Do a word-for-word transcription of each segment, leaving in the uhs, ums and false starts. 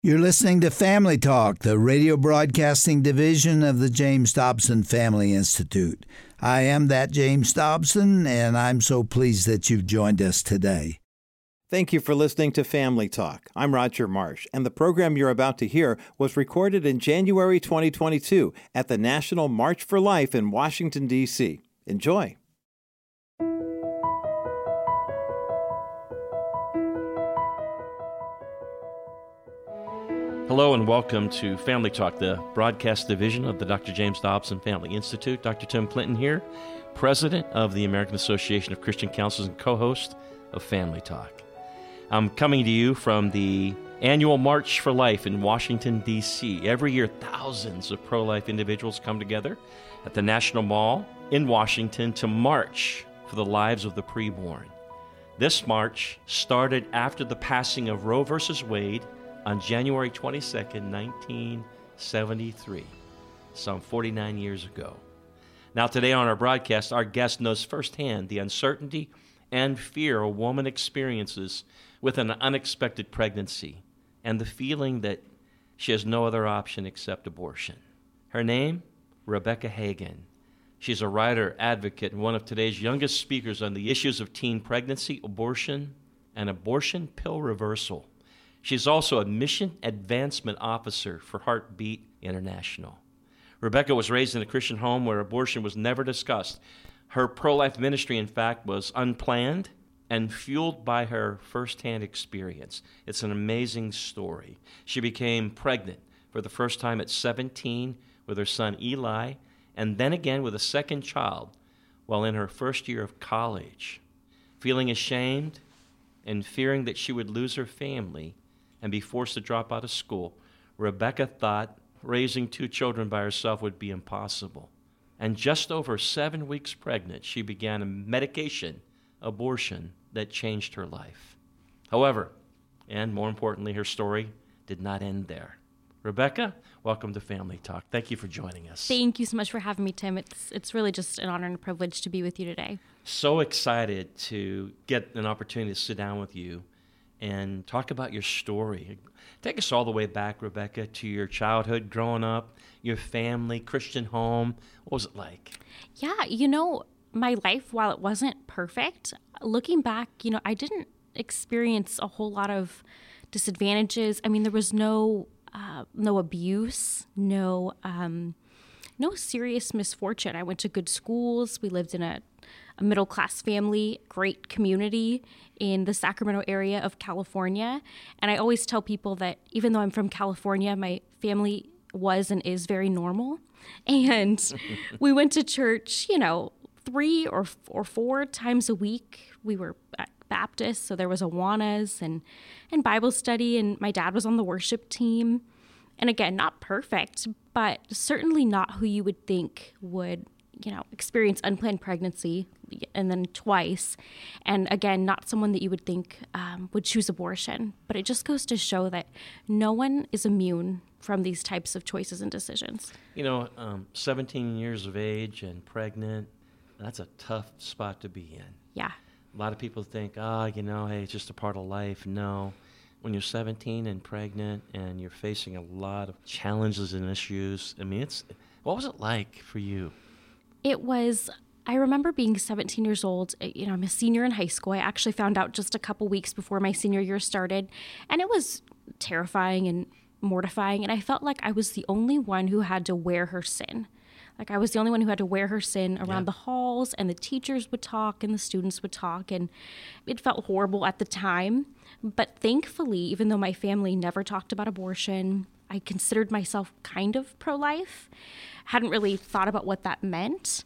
You're listening to Family Talk, the radio broadcasting division of the James Dobson Family Institute. I am that James Dobson, and I'm so pleased that you've joined us today. Thank you for listening to Family Talk. I'm Roger Marsh, and the program you're about to hear was recorded in January twenty twenty-two at the National March for Life in Washington, D C Enjoy. Hello and welcome to Family Talk, the broadcast division of the Doctor James Dobson Family Institute. Doctor Tim Clinton here, president of the American Association of Christian Counselors and co-host of Family Talk. I'm coming to you from the annual March for Life in Washington, D C Every year, thousands of pro-life individuals come together at the National Mall in Washington to march for the lives of the preborn. This march started after the passing of Roe versus Wade on January twenty-second, nineteen seventy-three, some forty-nine years ago. Now today on our broadcast, our guest knows firsthand the uncertainty and fear a woman experiences with an unexpected pregnancy and the feeling that she has no other option except abortion. Her name, Rebecca Hagan. She's a writer, advocate, and one of today's youngest speakers on the issues of teen pregnancy, abortion, and abortion pill reversal. She's also a Mission Advancement Officer for Heartbeat International. Rebecca was raised in a Christian home where abortion was never discussed. Her pro-life ministry, in fact, was unplanned and fueled by her firsthand experience. It's an amazing story. She became pregnant for the first time at seventeen with her son Eli, and then again with a second child while in her first year of college. Feeling ashamed and fearing that she would lose her family and be forced to drop out of school, Rebecca thought raising two children by herself would be impossible. And just over seven weeks pregnant, she began a medication abortion that changed her life. However, and more importantly, her story did not end there. Rebecca, welcome to Family Talk. Thank you for joining us. Thank you so much for having me, Tim. It's it's really just an honor and a privilege to be with you today. So excited to get an opportunity to sit down with you and talk about your story. Take us all the way back, Rebecca, to your childhood, growing up, your family, Christian home. What was it like? Yeah, you know, my life, while it wasn't perfect, looking back, you know, I didn't experience a whole lot of disadvantages. I mean, there was no uh, no abuse, no um, no serious misfortune. I went to good schools. We lived in a, a middle-class family, great community in the Sacramento area of California. And I always tell people that even though I'm from California, my family was and is very normal. And we went to church, you know, three or or four times a week. We were Baptist, so there was Awanas and, and Bible study, and my dad was on the worship team. And again, not perfect, but certainly not who you would think would, you know, experience unplanned pregnancy and then twice. And again, not someone that you would think um, would choose abortion. But it just goes to show that no one is immune from these types of choices and decisions. You know, um, seventeen years of age and pregnant, that's a tough spot to be in. Yeah. A lot of people think, oh, you know, hey, it's just a part of life. No. When you're seventeen and pregnant and you're facing a lot of challenges and issues, I mean, it's what was it like for you? It was, I remember being seventeen years old. You know, I'm a senior in high school. I actually found out just a couple weeks before my senior year started, and it was terrifying and mortifying, and I felt like I was the only one who had to wear her sin. Like I was the only one who had to wear her sin around yeah. the halls, and the teachers would talk and the students would talk, and it felt horrible at the time. But thankfully, even though my family never talked about abortion, I considered myself kind of pro-life, hadn't really thought about what that meant.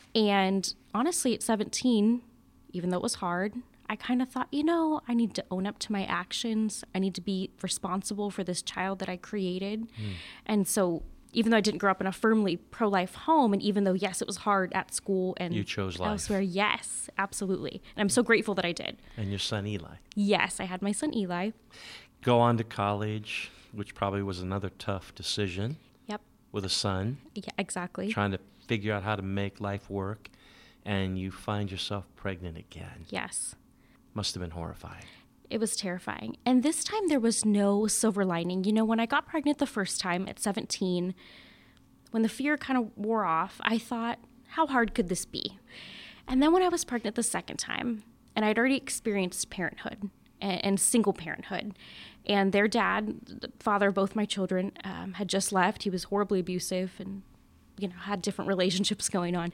And honestly, at seventeen, even though it was hard, I kind of thought, you know, I need to own up to my actions. I need to be responsible for this child that I created. Mm. And so even though I didn't grow up in a firmly pro-life home, and even though, yes, it was hard at school and you chose life. Elsewhere, yes, absolutely. And I'm so grateful that I did. And your son, Eli. Yes, I had my son, Eli. Go on to college, which probably was another tough decision. Yep. With a son. Yeah, exactly. Trying to figure out how to make life work, and you find yourself pregnant again. Yes. Must have been horrifying. It was terrifying. And this time there was no silver lining. You know, when I got pregnant the first time at seventeen, when the fear kind of wore off, I thought, how hard could this be? And then when I was pregnant the second time, and I'd already experienced parenthood and, and single parenthood, and their dad, the father of both my children, um, had just left. He was horribly abusive and, you know, had different relationships going on.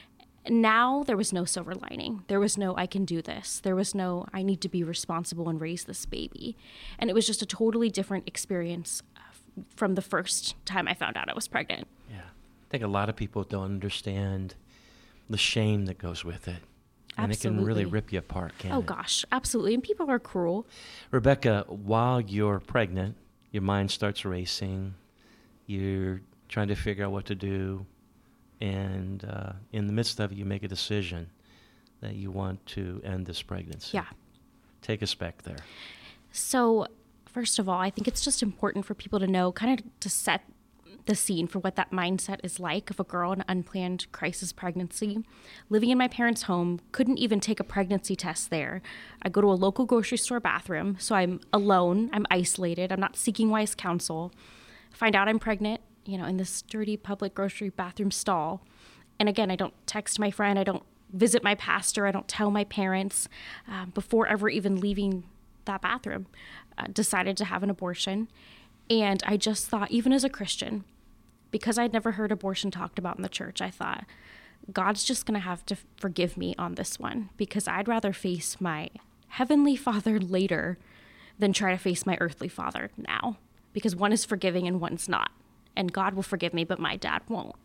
Now there was no silver lining. There was no, I can do this. There was no, I need to be responsible and raise this baby. And it was just a totally different experience from the first time I found out I was pregnant. Yeah. I think a lot of people don't understand the shame that goes with it. And Absolutely. It can really rip you apart, can't oh, it? Oh, gosh, absolutely. And people are cruel. Rebecca, while you're pregnant, your mind starts racing. You're trying to figure out what to do. And uh, in the midst of it, you make a decision that you want to end this pregnancy. Yeah. Take us back there. So, first of all, I think it's just important for people to know, kind of to set the scene for what that mindset is like of a girl in an unplanned crisis pregnancy. Living in my parents' home, couldn't even take a pregnancy test there. I go to a local grocery store bathroom, so I'm alone, I'm isolated, I'm not seeking wise counsel. Find out I'm pregnant, you know, in this dirty public grocery bathroom stall. And again, I don't text my friend, I don't visit my pastor, I don't tell my parents uh, before ever even leaving that bathroom. Uh, decided to have an abortion. And I just thought, even as a Christian, because I'd never heard abortion talked about in the church, I thought, God's just going to have to forgive me on this one, because I'd rather face my heavenly father later than try to face my earthly father now, because one is forgiving and one's not. And God will forgive me, but my dad won't.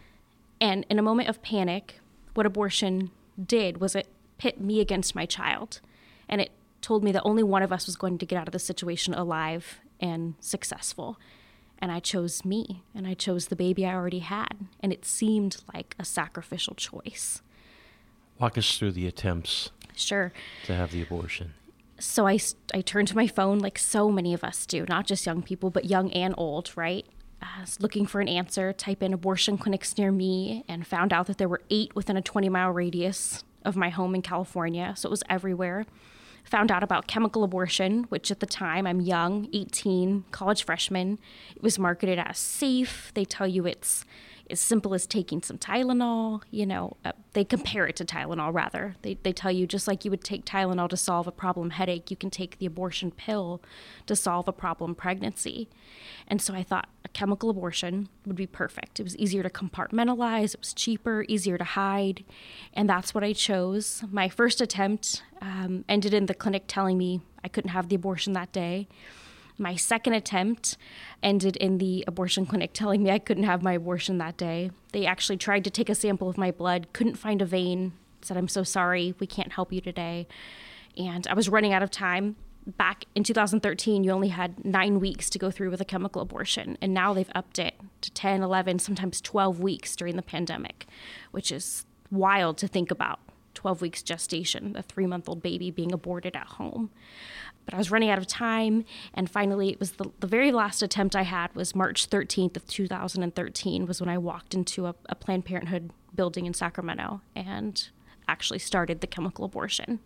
And in a moment of panic, what abortion did was it pit me against my child. And it told me that only one of us was going to get out of the situation alive and successful. And I chose me, and I chose the baby I already had. And it seemed like a sacrificial choice. Walk us through the attempts Sure. to have the abortion. So I, I turned to my phone like so many of us do, not just young people, but young and old, right? I was looking for an answer, type in abortion clinics near me, and found out that there were eight within a twenty-mile radius of my home in California, so it was everywhere. Found out about chemical abortion, which at the time, I'm young, eighteen, college freshman. It was marketed as safe. They tell you it's as simple as taking some Tylenol. You know, uh, they compare it to Tylenol, rather. They, they tell you just like you would take Tylenol to solve a problem headache, you can take the abortion pill to solve a problem pregnancy. And so I thought a chemical abortion would be perfect. It was easier to compartmentalize. It was cheaper, easier to hide. And that's what I chose. My first attempt um, ended in the clinic telling me I couldn't have the abortion that day. My second attempt ended in the abortion clinic telling me I couldn't have my abortion that day. They actually tried to take a sample of my blood, couldn't find a vein, said, "I'm so sorry, we can't help you today." And I was running out of time. Back in two thousand thirteen, you only had nine weeks to go through with a chemical abortion. And now they've upped it to ten, eleven, sometimes twelve weeks during the pandemic, which is wild to think about. twelve weeks gestation, a three-month-old baby being aborted at home. But I was running out of time, and finally it was the, the very last attempt I had was March thirteenth of two thousand thirteen was when I walked into a, a Planned Parenthood building in Sacramento and actually started the chemical abortion.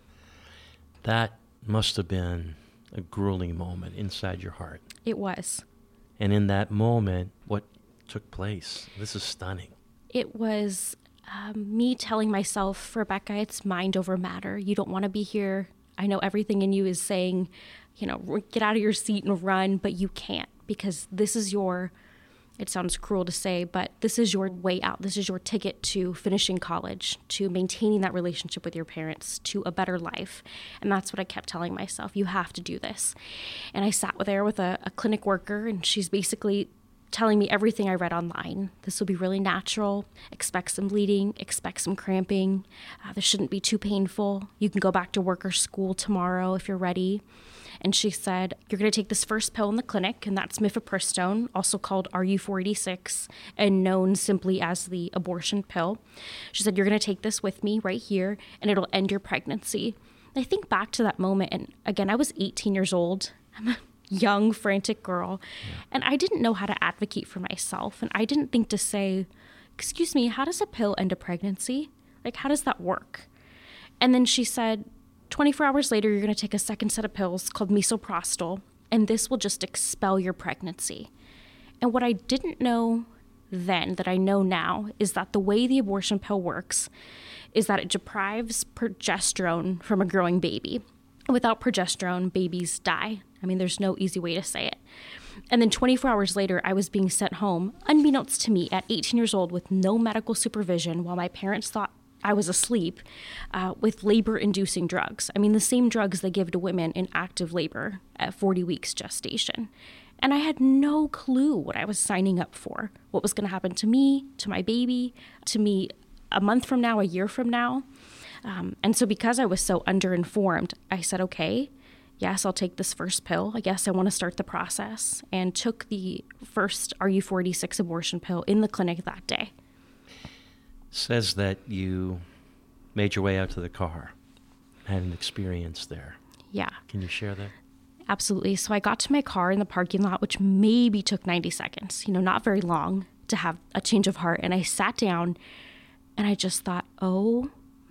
That must have been a grueling moment inside your heart. It was. And in that moment, what took place? This is stunning. It was um, me telling myself, Rebecca, it's mind over matter. You don't want to be here. I know everything in you is saying, you know, get out of your seat and run, but you can't, because this is your, it sounds cruel to say, but this is your way out. This is your ticket to finishing college, to maintaining that relationship with your parents, to a better life. And that's what I kept telling myself. You have to do this. And I sat there with a, a clinic worker, and she's basically telling me everything I read online. This will be really natural. Expect some bleeding, expect some cramping. Uh, this shouldn't be too painful. You can go back to work or school tomorrow if you're ready. And she said, you're going to take this first pill in the clinic, and that's mifepristone, also called R U four eighty-six, and known simply as the abortion pill. She said, you're going to take this with me right here, and it'll end your pregnancy. And I think back to that moment, and again, I was eighteen years old. I'm a young, frantic girl. Yeah. And I didn't know how to advocate for myself. And I didn't think to say, excuse me, how does a pill end a pregnancy? Like, how does that work? And then she said, twenty-four hours later, you're going to take a second set of pills called misoprostol, and this will just expel your pregnancy. And what I didn't know then that I know now is that the way the abortion pill works is that it deprives progesterone from a growing baby. Without progesterone, babies die. I mean, there's no easy way to say it. And then twenty-four hours later, I was being sent home, unbeknownst to me, at eighteen years old with no medical supervision while my parents thought I was asleep, uh, with labor-inducing drugs. I mean, the same drugs they give to women in active labor at forty weeks gestation. And I had no clue what I was signing up for, what was going to happen to me, to my baby, to me a month from now, a year from now. Um, and so because I was so underinformed, I said, okay, yes, I'll take this first pill. I guess I want to start the process, and took the first R U four eighty-six abortion pill in the clinic that day. Says that you made your way out to the car, had an experience there. Yeah. Can you share that? Absolutely. So I got to my car in the parking lot, which maybe took ninety seconds, you know, not very long to have a change of heart. And I sat down and I just thought, oh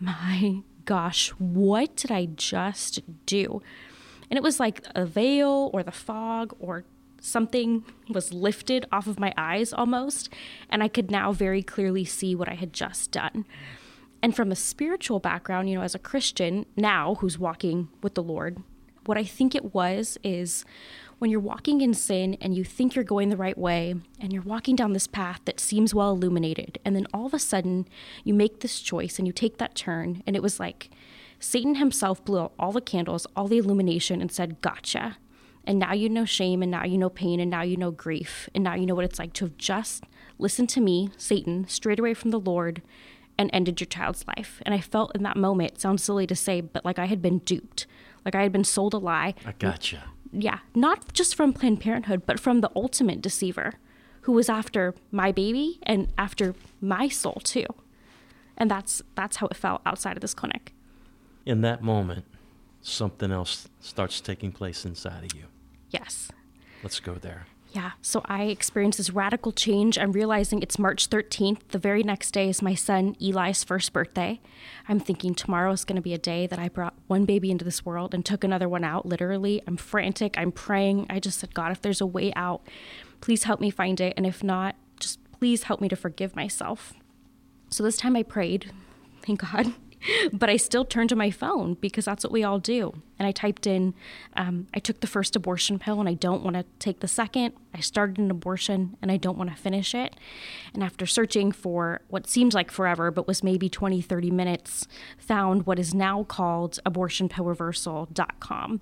my gosh, what did I just do? And it was like a veil or the fog or something was lifted off of my eyes almost. And I could now very clearly see what I had just done. And from a spiritual background, you know, as a Christian now who's walking with the Lord, what I think it was is when you're walking in sin and you think you're going the right way and you're walking down this path that seems well illuminated, and then all of a sudden you make this choice and you take that turn, and it was like Satan himself blew out all the candles, all the illumination, and said, gotcha. And now you know shame, and now you know pain, and now you know grief, and now you know what it's like to have just listened to me, Satan, straight away from the Lord, and ended your child's life. And I felt in that moment, it sounds silly to say, but like I had been duped. Like I had been sold a lie. I gotcha. Yeah, not just from Planned Parenthood, but from the ultimate deceiver who was after my baby and after my soul too. And that's that's how it felt outside of this clinic. In that moment, something else starts taking place inside of you. Yes. Let's go there. Yeah, so I experienced this radical change. I'm realizing it's March thirteenth. The very next day is my son Eli's first birthday. I'm thinking tomorrow is going to be a day that I brought one baby into this world and took another one out, literally. I'm frantic. I'm praying. I just said, God, if there's a way out, please help me find it. And if not, just please help me to forgive myself. So this time I prayed, thank God. But I still turned to my phone because that's what we all do. And I typed in, um, I took the first abortion pill and I don't want to take the second. I started an abortion and I don't want to finish it. And after searching for what seemed like forever, but was maybe twenty, thirty minutes, found what is now called abortion pill reversal dot com.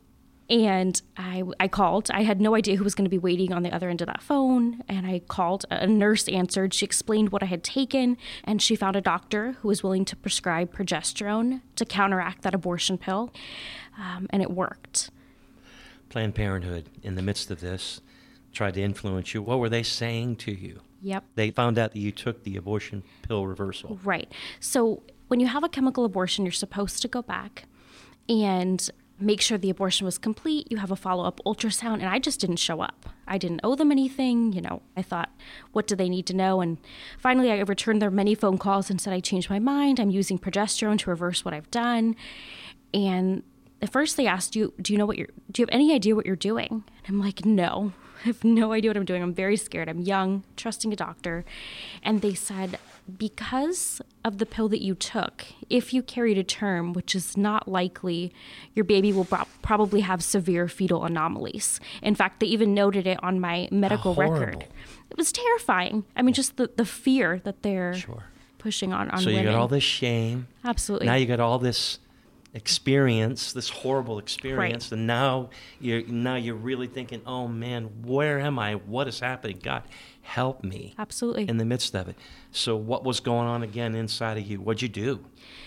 And I, I called. I had no idea who was going to be waiting on the other end of that phone. And I called. A nurse answered. She explained what I had taken. And she found a doctor who was willing to prescribe progesterone to counteract that abortion pill. Um, and it worked. Planned Parenthood, in the midst of this, tried to influence you. What were they saying to you? Yep. They found out that you took the abortion pill reversal. Right. So when you have a chemical abortion, you're supposed to go back and make sure the abortion was complete. You have a follow-up ultrasound, and I just didn't show up. I didn't owe them anything. You know, I thought, what do they need to know? And finally, I returned their many phone calls and said, I changed my mind. I'm using progesterone to reverse what I've done. And at first they asked, you, do you know what you're, do you have any idea what you're doing? And I'm like, no, I have no idea what I'm doing. I'm very scared. I'm young, trusting a doctor. And they said, because of the pill that you took, if you carry to term, which is not likely, your baby will pro- probably have severe fetal anomalies. In fact, they even noted it on my medical record. It was terrifying. I mean, just the, the fear that they're Sure. pushing on, on so women. You got all this shame. Absolutely. Now you got all this experience, this horrible experience, Right. and now you're now you're really thinking, oh man, where am I? What is happening? God, help me. Absolutely. In the midst of it. So what was going on again inside of you? What'd you do?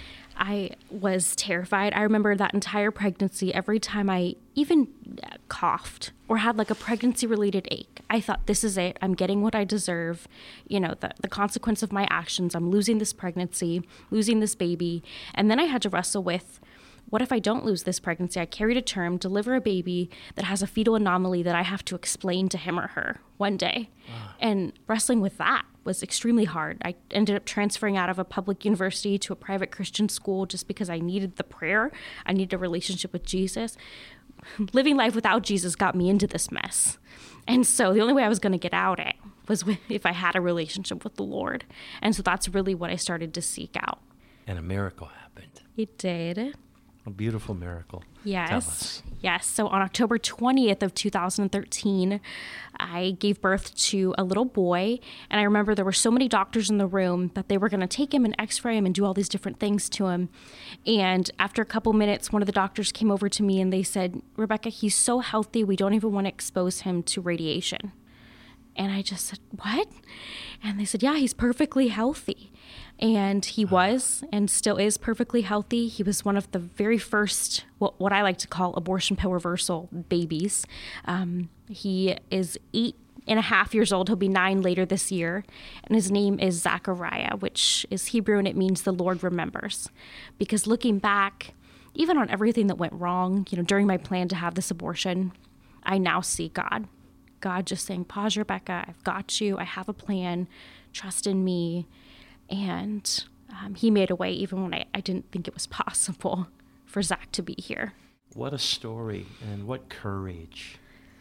I was terrified. I remember that entire pregnancy, every time I even coughed or had like a pregnancy-related ache, I thought, this is it. I'm getting what I deserve. You know, the, the consequence of my actions. I'm losing this pregnancy, losing this baby. And then I had to wrestle with, what if I don't lose this pregnancy? I carry to term, deliver a baby that has a fetal anomaly that I have to explain to him or her one day. Wow. And wrestling with that was extremely hard. I ended up transferring out of a public university to a private Christian school just because I needed the prayer. I needed a relationship with Jesus. Living life without Jesus got me into this mess. And so the only way I was going to get out of it was if I had a relationship with the Lord. And so that's really what I started to seek out. And a miracle happened. It did. A beautiful miracle. Yes. Tell us. Yes. So on October twentieth of two thousand thirteen, I gave birth to a little boy. And I remember there were so many doctors in the room that they were going to take him and x-ray him and do all these different things to him. And after a couple minutes, one of the doctors came over to me and they said, Rebecca, he's so healthy, we don't even want to expose him to radiation. And I just said, what? And they said, yeah, he's perfectly healthy. And he was and still is perfectly healthy. He was one of the very first, what, what I like to call abortion pill reversal babies. Um, he is eight and a half years old. He'll be nine later this year. And his name is Zachariah, which is Hebrew, and it means the Lord remembers. Because looking back, even on everything that went wrong, you know, during my plan to have this abortion, I now see God. God just saying, pause, Rebecca, I've got you. I have a plan. Trust in me. And um, he made a way even when I, I didn't think it was possible for Zach to be here. What a story, and what courage,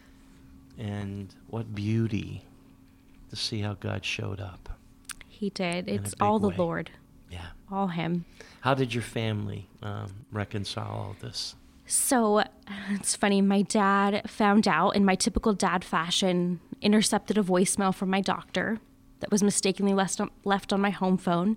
and what beauty to see how God showed up. He did. It's all the way. Lord. Yeah. All him. How did your family um, reconcile all this? So it's funny. My dad found out in my typical dad fashion, intercepted a voicemail from my doctor that was mistakenly left on, left on my home phone.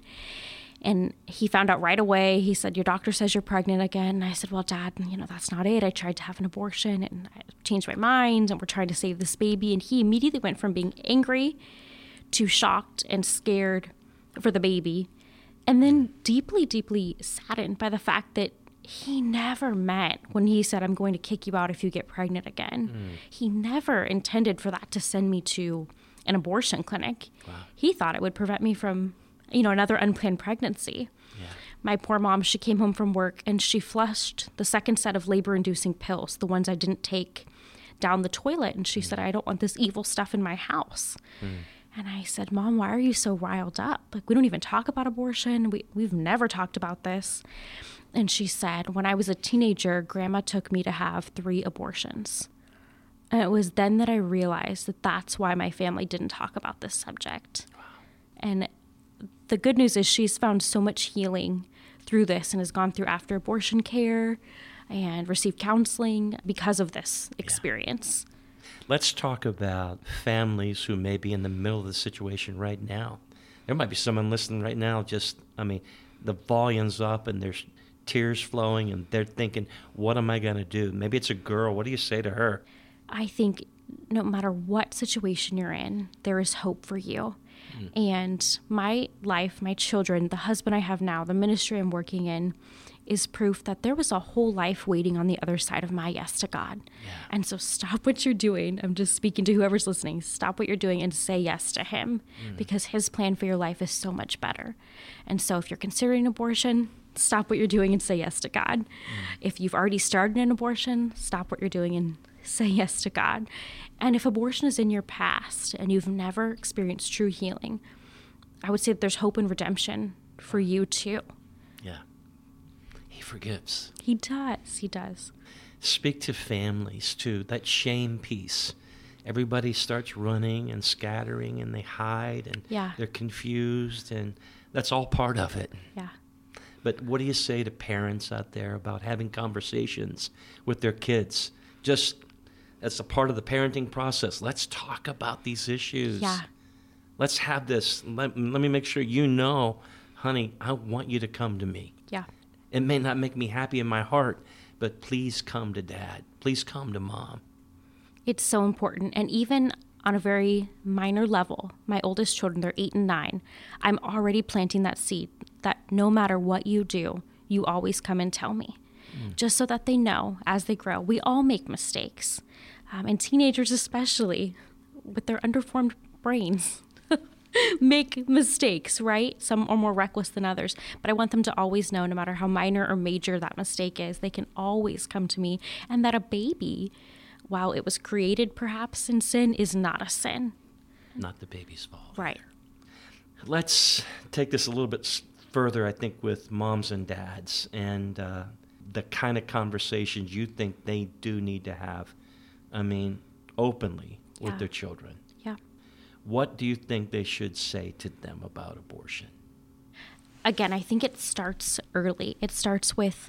And he found out right away. He said, your doctor says you're pregnant again. And I said, well, Dad, you know, that's not it. I tried to have an abortion and I changed my mind and we're trying to save this baby. And he immediately went from being angry to shocked and scared for the baby. And then deeply, deeply saddened by the fact that he never meant when he said, I'm going to kick you out if you get pregnant again. Mm. He never intended for that to send me to an abortion clinic. Wow. He thought it would prevent me from, you know, another unplanned pregnancy. Yeah. My poor mom, she came home from work and she flushed the second set of labor-inducing pills, the ones I didn't take, down the toilet. And she mm. said, I don't want this evil stuff in my house. Mm. And I said, Mom, why are you so riled up? Like, we don't even talk about abortion. We, we've never talked about this. And she said, when I was a teenager, Grandma took me to have three abortions. And it was then that I realized that that's why my family didn't talk about this subject. Wow. And the good news is she's found so much healing through this and has gone through after abortion care and received counseling because of this experience. Yeah. Let's talk about families who may be in the middle of the situation right now. There might be someone listening right now, just, I mean, the volume's up and there's tears flowing and they're thinking, what am I going to do? Maybe it's a girl. What do you say to her? I think no matter what situation you're in, there is hope for you. Mm. And my life, my children, the husband I have now, the ministry I'm working in, is proof that there was a whole life waiting on the other side of my yes to God. Yeah. And so stop what you're doing. I'm just speaking to whoever's listening. Stop what you're doing and say yes to him mm. because his plan for your life is so much better. And so if you're considering abortion, stop what you're doing and say yes to God. Mm. If you've already started an abortion, stop what you're doing and say yes to God. And if abortion is in your past and you've never experienced true healing, I would say that there's hope and redemption for you too. Yeah. He forgives. He does. He does. Speak to families too. That shame piece. Everybody starts running and scattering and they hide and yeah. they're confused, and that's all part of it. Yeah. But what do you say to parents out there about having conversations with their kids? Just as a part of the parenting process, let's talk about these issues. Yeah. Let's have this. Let, let me make sure you know, honey, I want you to come to me. Yeah. It may not make me happy in my heart, but please come to Dad. Please come to Mom. It's so important. And even on a very minor level, my oldest children, they're eight and nine, I'm already planting that seed that no matter what you do, you always come and tell me. Mm. Just so that they know as they grow, we all make mistakes. Um, and teenagers especially, with their underformed brains. make mistakes, right? Some are more reckless than others. But I want them to always know, no matter how minor or major that mistake is, they can always come to me. And that a baby, while it was created perhaps in sin, is not a sin. Not the baby's fault. Right. Let's take this a little bit further, I think, with moms and dads and uh, the kind of conversations you think they do need to have, I mean, openly with Yeah. their children. Yeah. What do you think they should say to them about abortion? Again, I think it starts early. It starts with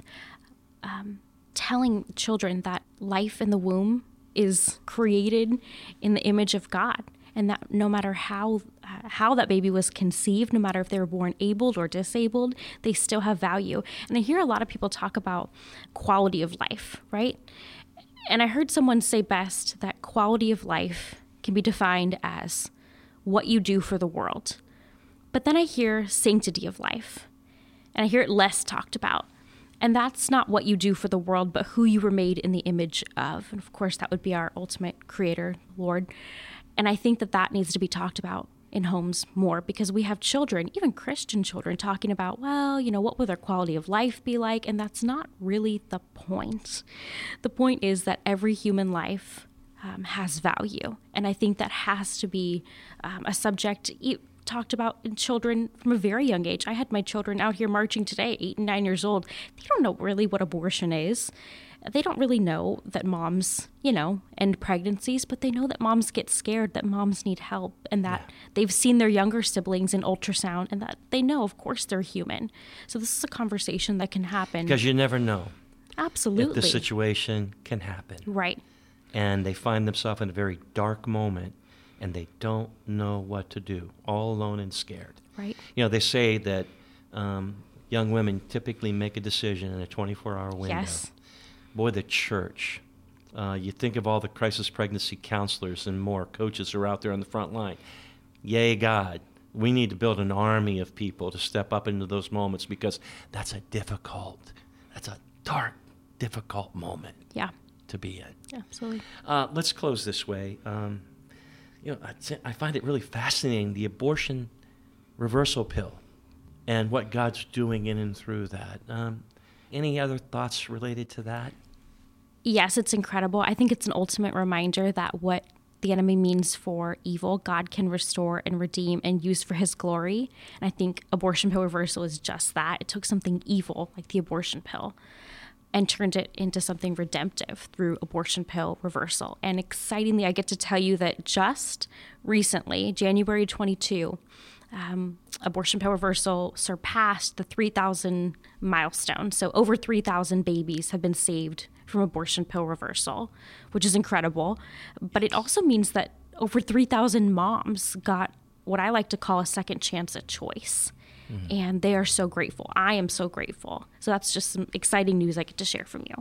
um, telling children that life in the womb is created in the image of God, and that no matter how uh, how that baby was conceived, no matter if they were born abled or disabled, they still have value. And I hear a lot of people talk about quality of life, right? And I heard someone say best that quality of life can be defined as what you do for the world. But then I hear sanctity of life, and I hear it less talked about. And that's not what you do for the world, but who you were made in the image of. And of course, that would be our ultimate creator, Lord. And I think that that needs to be talked about in homes more, because we have children, even Christian children, talking about, well, you know, what will their quality of life be like? And that's not really the point. The point is that every human life um, has value. And I think that has to be um, a subject e- talked about in children from a very young age. I had my children out here marching today, eight and nine years old. They don't know really what abortion is. They don't really know that moms, you know, end pregnancies, but they know that moms get scared, that moms need help, and that yeah. they've seen their younger siblings in ultrasound, and that they know, of course, they're human. So this is a conversation that can happen. Because you never know. Absolutely. If the situation can happen. Right. And they find themselves in a very dark moment, and they don't know what to do, all alone and scared. Right. You know, they say that um, young women typically make a decision in a twenty-four hour window. Yes. Boy, the church. Uh, you think of all the crisis pregnancy counselors and more coaches who are out there on the front line. Yay, God. We need to build an army of people to step up into those moments, because that's a difficult, that's a dark, difficult moment yeah. to be in. Absolutely. Uh, let's close this way. Um, you know, I, I find it really fascinating, the abortion reversal pill and what God's doing in and through that. Um, any other thoughts related to that? Yes, it's incredible. I think it's an ultimate reminder that what the enemy means for evil, God can restore and redeem and use for his glory. And I think abortion pill reversal is just that. It took something evil, like the abortion pill, and turned it into something redemptive through abortion pill reversal. And excitingly, I get to tell you that just recently, January twenty-second, um, abortion pill reversal surpassed the three thousand milestone. So over three thousand babies have been saved from abortion pill reversal, which is incredible. But it also means that over three thousand moms got what I like to call a second chance at choice. Mm-hmm. And they are so grateful. I am so grateful. So that's just some exciting news I get to share from you.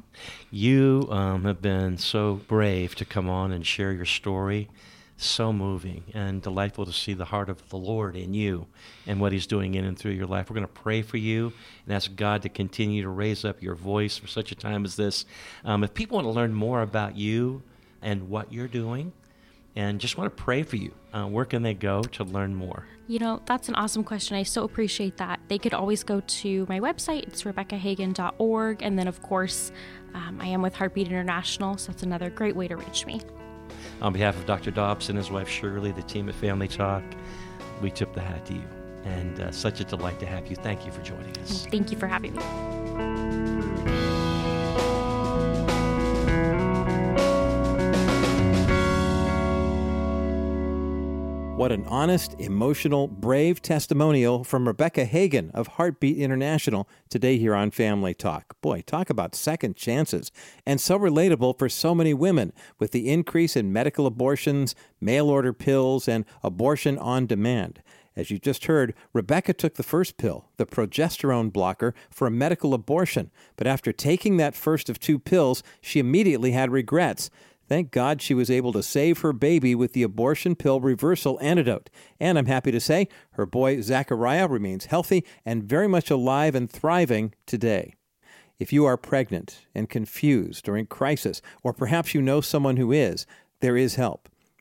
You um, have been so brave to come on and share your story. So moving and delightful to see the heart of the Lord in you and what he's doing in and through your life. We're going to pray for you and ask God to continue to raise up your voice for such a time as this. Um, if people want to learn more about you and what you're doing and just want to pray for you, uh, where can they go to learn more? You know, that's an awesome question. I so appreciate that. They could always go to my website. It's rebecca hagan dot org. And then, of course, um, I am with Heartbeat International, so that's another great way to reach me. On behalf of Doctor Dobson and his wife Shirley, the team at Family Talk, we tip the hat to you. And uh, such a delight to have you. Thank you for joining us. Thank you for having me. What an honest, emotional, brave testimonial from Rebecca Hagan of Heartbeat International today here on Family Talk. Boy, talk about second chances. And so relatable for so many women with the increase in medical abortions, mail-order pills, and abortion on demand. As you just heard, Rebecca took the first pill, the progesterone blocker, for a medical abortion. But after taking that first of two pills, she immediately had regrets. Thank God she was able to save her baby with the abortion pill reversal antidote. And I'm happy to say her boy Zachariah remains healthy and very much alive and thriving today. If you are pregnant and confused or in crisis, or perhaps you know someone who is, there is help.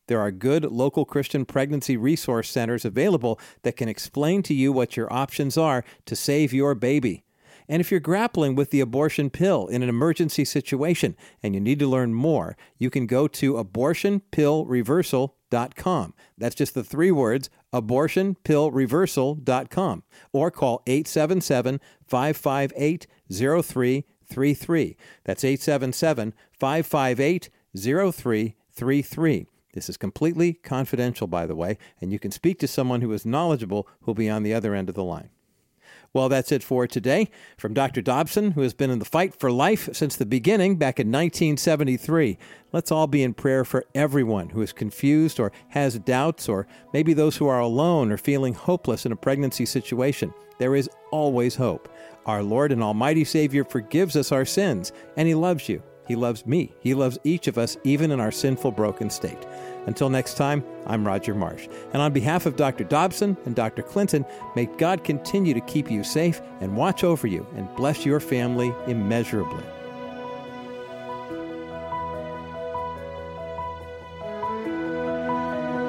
There are good local Christian pregnancy resource centers available that can explain to you what your options are to save your baby. And if you're grappling with the abortion pill in an emergency situation and you need to learn more, you can go to abortion pill reversal dot com. That's just the three words, abortion pill reversal dot com. Or call eight seven seven, five five eight, zero three three three. That's eight seven seven, five five eight, zero three three three. This is completely confidential, by the way, and you can speak to someone who is knowledgeable who'll be on the other end of the line. Well, that's it for today. From Doctor Dobson, who has been in the fight for life since the beginning back in nineteen seventy-three, let's all be in prayer for everyone who is confused or has doubts, or maybe those who are alone or feeling hopeless in a pregnancy situation. There is always hope. Our Lord and Almighty Savior forgives us our sins, and He loves you. He loves me. He loves each of us, even in our sinful, broken state. Until next time, I'm Roger Marsh. And on behalf of Doctor Dobson and Doctor Clinton, may God continue to keep you safe and watch over you and bless your family immeasurably.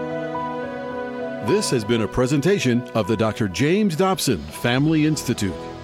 This has been a presentation of the Doctor James Dobson Family Institute.